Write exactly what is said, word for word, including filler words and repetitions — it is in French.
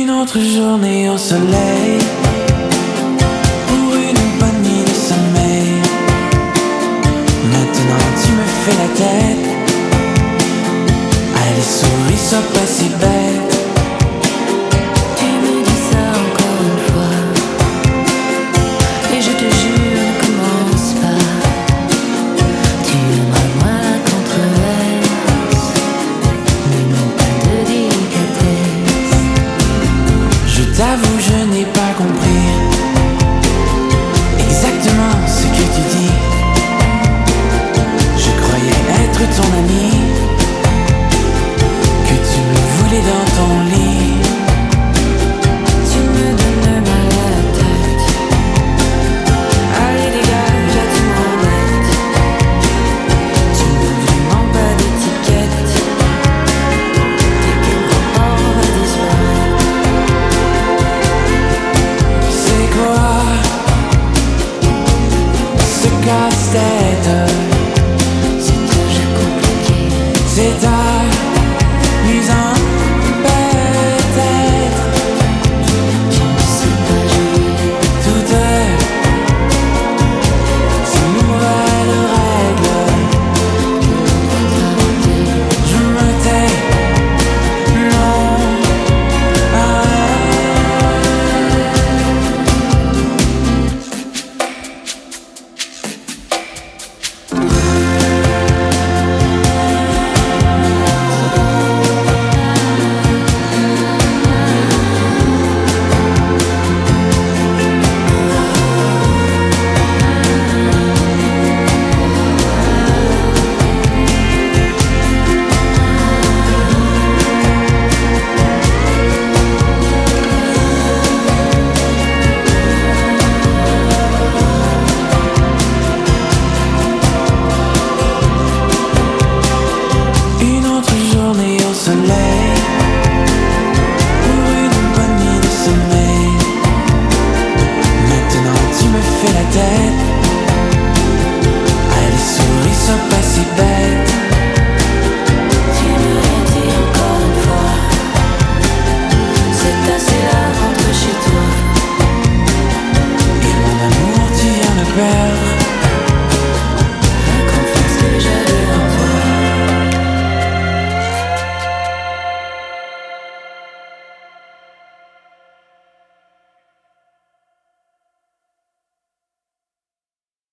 autre journée au soleil, pour une bonne nuit de sommeil. Maintenant tu me fais la tête. Allez souris, sois pas si bête. Tu me dis ça encore une fois, et je te jure, ne commence pas. Tu aimeras moins la controverse, mais non pas de délicatesse. Je t'avoue, je n'ai pas compris exactement ce que tu dis. Je croyais être ton ami, que tu me voulais dans ton lit.